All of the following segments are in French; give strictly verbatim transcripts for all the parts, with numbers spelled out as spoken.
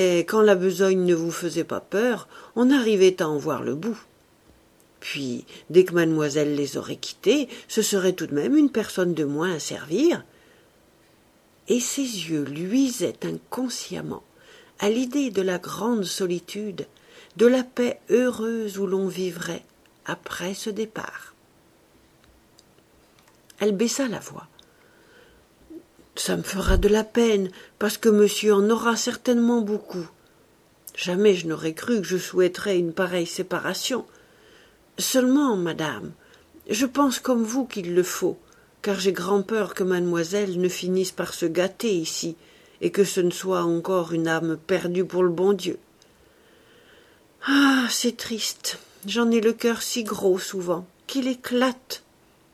Et quand la besogne ne vous faisait pas peur, on arrivait à en voir le bout. Puis, dès que mademoiselle les aurait quittés, ce serait tout de même une personne de moins à servir. Et ses yeux luisaient inconsciemment à l'idée de la grande solitude, de la paix heureuse où l'on vivrait après ce départ. Elle baissa la voix. « Ça me fera de la peine, parce que monsieur en aura certainement beaucoup. Jamais je n'aurais cru que je souhaiterais une pareille séparation. Seulement, madame, je pense comme vous qu'il le faut, car j'ai grand peur que mademoiselle ne finisse par se gâter ici, et que ce ne soit encore une âme perdue pour le bon Dieu. Ah, c'est triste, j'en ai le cœur si gros souvent, qu'il éclate. »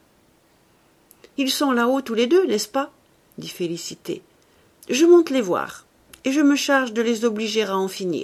« Ils sont là-haut tous les deux, n'est-ce pas ?» dit Félicité. « Je monte les voir, et je me charge de les obliger à en finir. »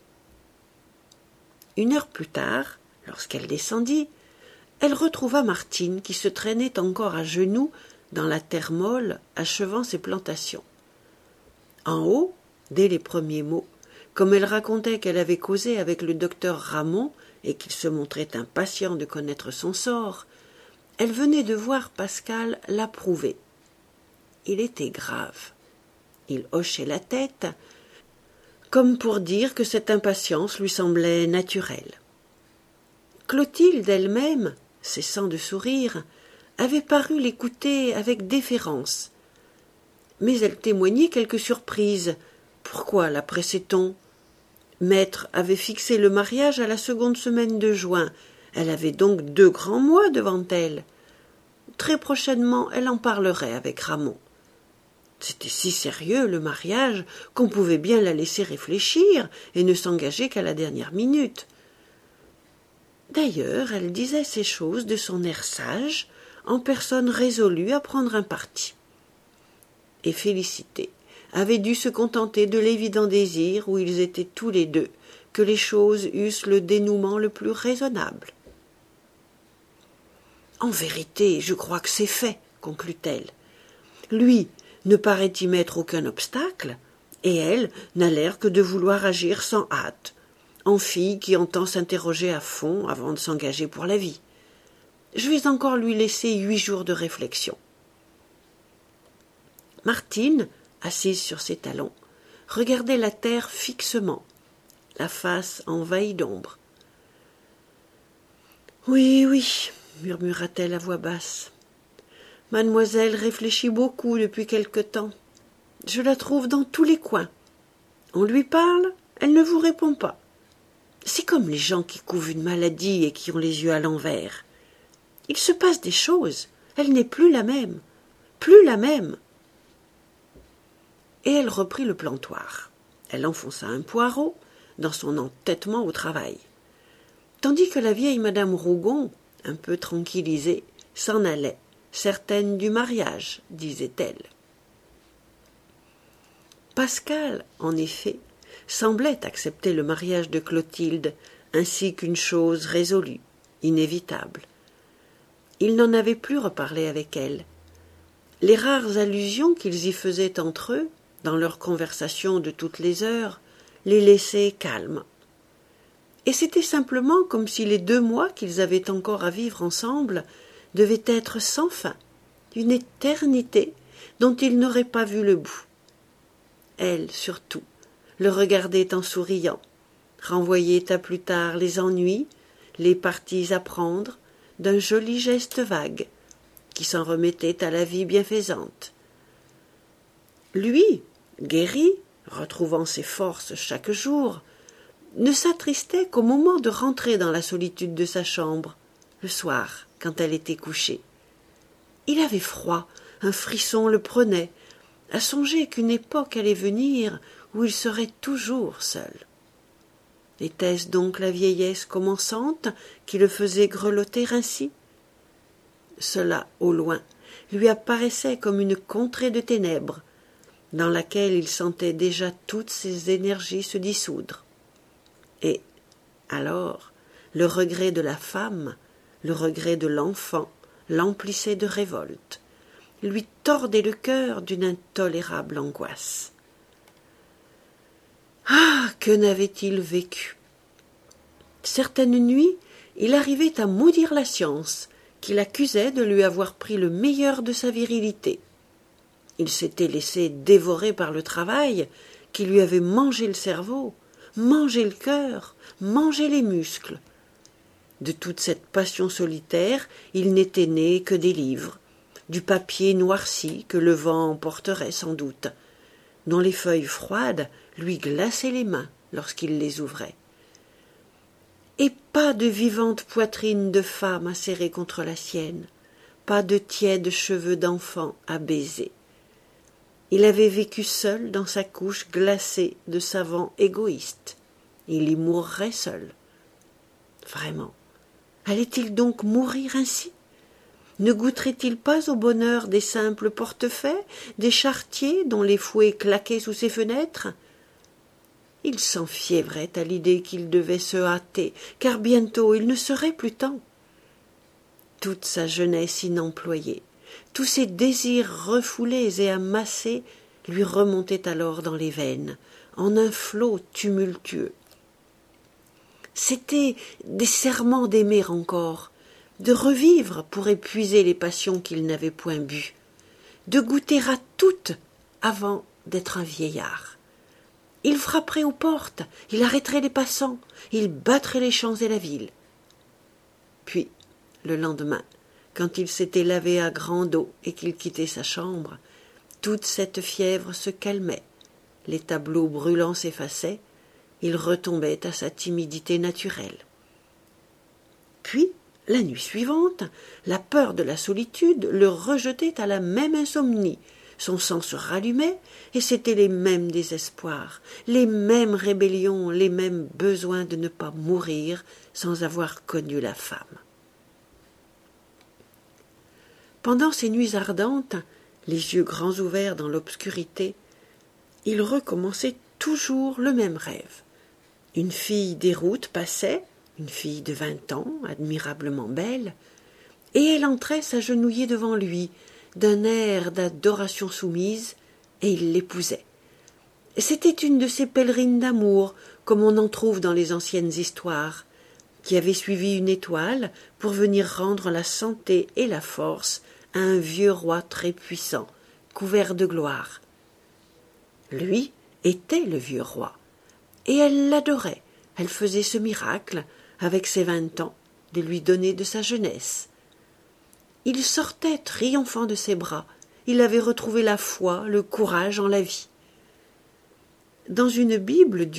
Une heure plus tard, lorsqu'elle descendit, elle retrouva Martine qui se traînait encore à genoux dans la terre molle, achevant ses plantations. En haut, dès les premiers mots, comme elle racontait qu'elle avait causé avec le docteur Ramon et qu'il se montrait impatient de connaître son sort, elle venait de voir Pascal l'approuver. Il était grave. Il hochait la tête, comme pour dire que cette impatience lui semblait naturelle. Clotilde elle-même, cessant de sourire, avait paru l'écouter avec déférence. Mais elle témoignait quelque surprise. Pourquoi la pressait-on ? Maître avait fixé le mariage à la seconde semaine de juin. Elle avait donc deux grands mois devant elle. Très prochainement, elle en parlerait avec Ramon. C'était si sérieux, le mariage, qu'on pouvait bien la laisser réfléchir et ne s'engager qu'à la dernière minute. D'ailleurs, elle disait ces choses de son air sage, en personne résolue à prendre un parti. Et Félicité avait dû se contenter de l'évident désir où ils étaient tous les deux, que les choses eussent le dénouement le plus raisonnable. « En vérité, je crois que c'est fait, » conclut-elle. « Lui ne paraît y mettre aucun obstacle, et elle n'a l'air que de vouloir agir sans hâte, en fille qui entend s'interroger à fond avant de s'engager pour la vie. Je vais encore lui laisser huit jours de réflexion. » Martine, assise sur ses talons, regardait la terre fixement, la face envahie d'ombre. « Oui, oui, » murmura-t-elle à voix basse. « Mademoiselle réfléchit beaucoup depuis quelque temps. Je la trouve dans tous les coins. On lui parle, elle ne vous répond pas. C'est comme les gens qui couvent une maladie et qui ont les yeux à l'envers. Il se passe des choses, elle n'est plus la même, plus la même. » Et elle reprit le plantoir. Elle enfonça un poireau dans son entêtement au travail, tandis que la vieille madame Rougon, un peu tranquillisée, s'en allait, certaine du mariage, disait-elle. Pascal, en effet, semblait accepter le mariage de Clotilde ainsi qu'une chose résolue, inévitable. Il n'en avait plus reparlé avec elle. Les rares allusions qu'ils y faisaient entre eux, dans leur conversation de toutes les heures, les laissaient calmes. Et c'était simplement comme si les deux mois qu'ils avaient encore à vivre ensemble devaient être sans fin, une éternité dont ils n'auraient pas vu le bout. Elle, surtout, le regardait en souriant, renvoyait à plus tard les ennuis, les parties à prendre, d'un joli geste vague, qui s'en remettait à la vie bienfaisante. Lui, guéri, retrouvant ses forces chaque jour, ne s'attristait qu'au moment de rentrer dans la solitude de sa chambre, le soir, quand elle était couchée. Il avait froid, un frisson le prenait, à songer qu'une époque allait venir où il serait toujours seul. Était-ce donc la vieillesse commençante qui le faisait grelotter ainsi ? Cela, au loin, lui apparaissait comme une contrée de ténèbres, dans laquelle il sentait déjà toutes ses énergies se dissoudre. Et, alors, le regret de la femme, le regret de l'enfant, l'emplissait de révolte, lui tordait le cœur d'une intolérable angoisse. « Que n'avait-il vécu? Certaines nuits, il arrivait à maudire la science, qu'il accusait de lui avoir pris le meilleur de sa virilité. Il s'était laissé dévorer par le travail, qui lui avait mangé le cerveau, mangé le cœur, mangé les muscles. De toute cette passion solitaire, il n'était né que des livres, du papier noirci que le vent emporterait sans doute, dont les feuilles froides lui glaçaient les mains lorsqu'il les ouvrait. Et pas de vivante poitrine de femme à serrer contre la sienne, pas de tièdes cheveux d'enfant à baiser. Il avait vécu seul dans sa couche glacée de savant égoïste. Il y mourrait seul. Vraiment, allait-il donc mourir ainsi? Ne goûterait-il pas au bonheur des simples portefaix, des charretiers dont les fouets claquaient sous ses fenêtres? Il s'enfiévrait à l'idée qu'il devait se hâter, car bientôt il ne serait plus temps. Toute sa jeunesse inemployée, tous ses désirs refoulés et amassés lui remontaient alors dans les veines, en un flot tumultueux. C'étaient des serments d'aimer encore, de revivre pour épuiser les passions qu'il n'avait point bues, de goûter à toutes avant d'être un vieillard. Il frapperait aux portes, il arrêterait les passants, il battrait les champs et la ville. Puis, le lendemain, quand il s'était lavé à grande eau et qu'il quittait sa chambre, toute cette fièvre se calmait, les tableaux brûlants s'effaçaient, il retombait à sa timidité naturelle. Puis, la nuit suivante, la peur de la solitude le rejetait à la même insomnie. Son sang se rallumait, et c'étaient les mêmes désespoirs, les mêmes rébellions, les mêmes besoins de ne pas mourir sans avoir connu la femme. Pendant ces nuits ardentes, les yeux grands ouverts dans l'obscurité, il recommençait toujours le même rêve. Une fille des routes passait, une fille de vingt ans, admirablement belle, et elle entrait s'agenouiller devant lui, d'un air d'adoration soumise, et il l'épousait. C'était une de ces pèlerines d'amour, comme on en trouve dans les anciennes histoires, qui avait suivi une étoile pour venir rendre la santé et la force à un vieux roi très puissant, couvert de gloire. Lui était le vieux roi, et elle l'adorait. Elle faisait ce miracle, avec ses vingt ans, de lui donner de sa jeunesse. Il sortait triomphant de ses bras. Il avait retrouvé la foi, le courage en la vie. Dans une Bible